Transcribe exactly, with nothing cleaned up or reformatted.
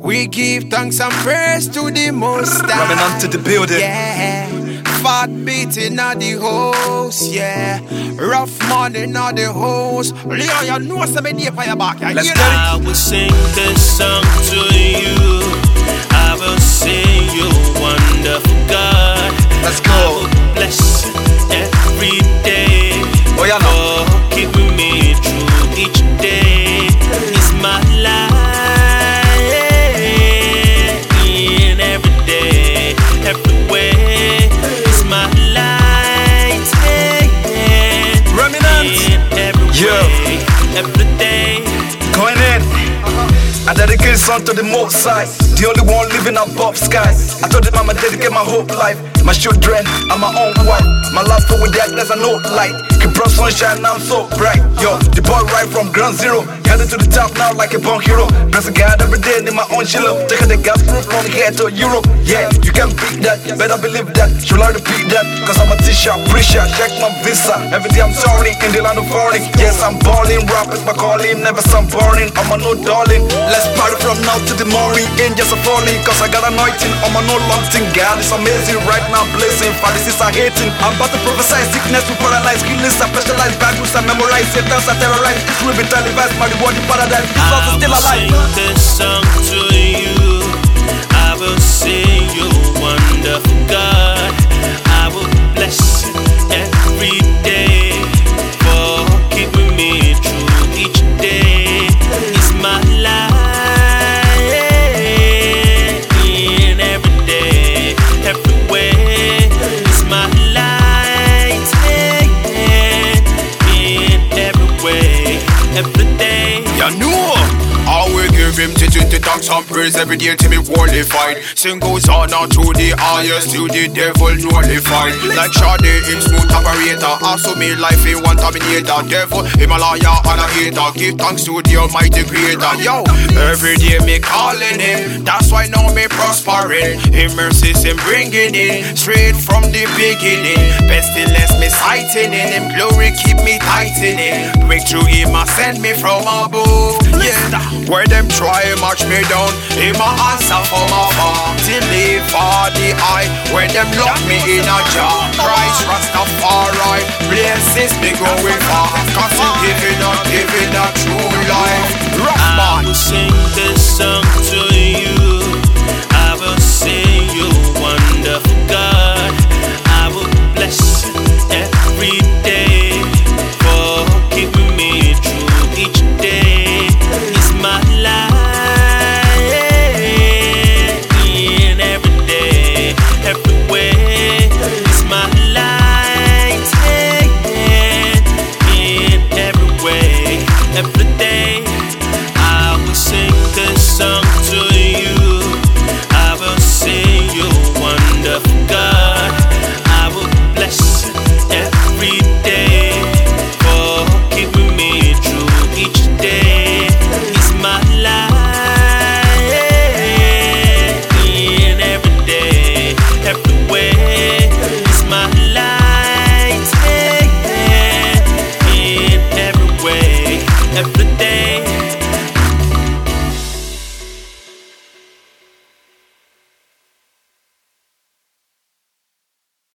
We give thanks and praise to the Most High. Rubbing onto the building. Yeah. Fat beating at the house, yeah. Rough morning at the house. Leo, you know something deep on your back. Let's get it. I will sing this song to you. I will sing you, wonderful God. Let's go. I will bless you every day. Oh, yeah, no. For keeping me through each day. It's my life. In every day, every way. It's my light. Remnant. In every Yeah. way, every day. Going in. I dedicate this song to the Most High, the only one living above sky. I told him I'ma dedicate my whole life, my children and my own wife. My love for with darkness and no light. Keep brought sunshine, now I'm so bright. Yo, the boy right from ground zero, headed to the top now like a born hero. Blessing God every day in my own chiller. Taking the gospel from here to Europe. Yeah, you can't beat that, better believe that. Should learn to beat that, cause I'm a teacher, preacher. Check my visa, every day I'm touring in the land of foreign. Yes, I'm balling, rap is my calling, never some boring. I'm a no darling. Let's party from now to the morning. Angels are falling, cause I got anointing. I'm a no long thing. God is amazing right now, blazing. Pharisees are hating. I'm about to prophesy sickness to paralyze, healings are specialized, Bibles are memorized, Satans are terrorized. This will be televised, my reward in paradise. Jesus is still alive. I will sing this song to you. I will sing you, wonderful God. I will bless you every day for keeping me through each day. It's my life in every day, every way. It's my light in every way, every day. You know, I will give him to twenty thanks and praise every day till me qualified. Sing goes on now to the highest, to the devil nullified. Like Shade, him smooth operator. Also me life, he one terminator. Devil, him a liar and a hater. Give thanks to the almighty creator. Yo, every day me calling him. That's why now me prospering. Him mercies him bringing in, straight from the beginning. Pestilence me sighting in, him glory keep me tightening. Breakthrough him a send me from above. Yeah, where them try match me down, him a answer from afar. Till leave for the eye, where them lock me in a jar. Christ Rastafari, places me going far. Cause he giving up, giving up true life. Rough I man. will sing this song to you. I will sing you, wonderful God. I will bless you every day for keeping me through each day. It's my life in every day, every way. It's my light in every way, every day.